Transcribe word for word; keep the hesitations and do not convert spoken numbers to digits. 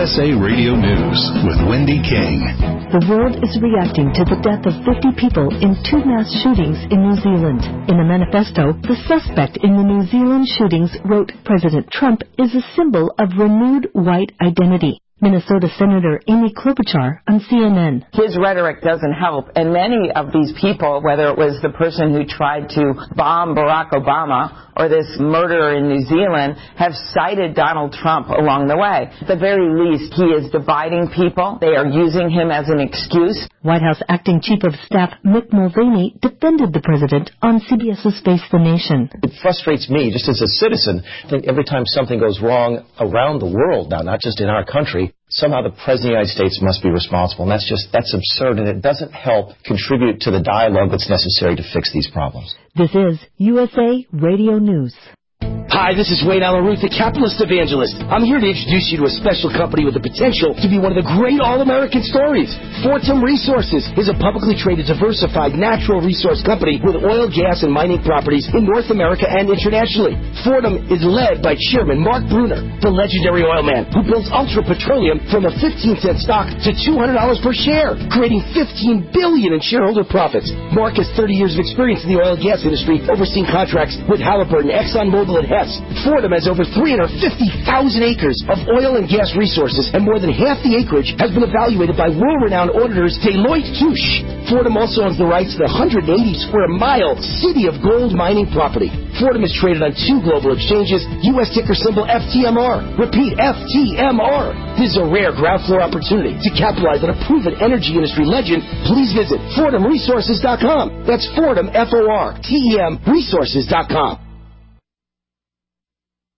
S A Radio News with Wendy King. The world is reacting to the death of fifty people in two mass shootings in New Zealand. In a manifesto, the suspect in the New Zealand shootings wrote President Trump is a symbol of renewed white identity. Minnesota Senator Amy Klobuchar on C N N. His rhetoric doesn't help, and many of these people, whether it was the person who tried to bomb Barack Obama or this murderer in New Zealand, have cited Donald Trump along the way. At the very least, he is dividing people. They are using him as an excuse. White House Acting Chief of Staff Mick Mulvaney defended the president on CBS's Face the Nation. It frustrates me, just as a citizen, I think every time something goes wrong around the world now, not just in our country, somehow the President of the United States must be responsible. And that's just, that's absurd, and it doesn't help contribute to the dialogue that's necessary to fix these problems. This is U S A Radio News. Hi, this is Wayne Allen Ruth, the Capitalist Evangelist. I'm here to introduce you to a special company with the potential to be one of the great all-American stories. Fortum Resources is a publicly traded, diversified natural resource company with oil, gas, and mining properties in North America and internationally. Fortum is led by Chairman Mark Bruner, the legendary oil man who builds Ultra Petroleum from a fifteen cent stock to two hundred dollars per share, creating fifteen billion dollars in shareholder profits. Mark has thirty years of experience in the oil and gas industry, overseeing contracts with Halliburton, ExxonMobil, and Hess. Fortum has over three hundred fifty thousand acres of oil and gas resources, and more than half the acreage has been evaluated by world-renowned auditors Deloitte Touche. Fortum also owns the rights to the one hundred eighty square mile City of Gold mining property. Fortum is traded on two global exchanges, U S ticker symbol F T M R. Repeat, F T M R. This is a rare ground floor opportunity to capitalize on a proven energy industry legend. Please visit Fortum Resources dot com. That's Fortum, F O R T E M, Resources dot com.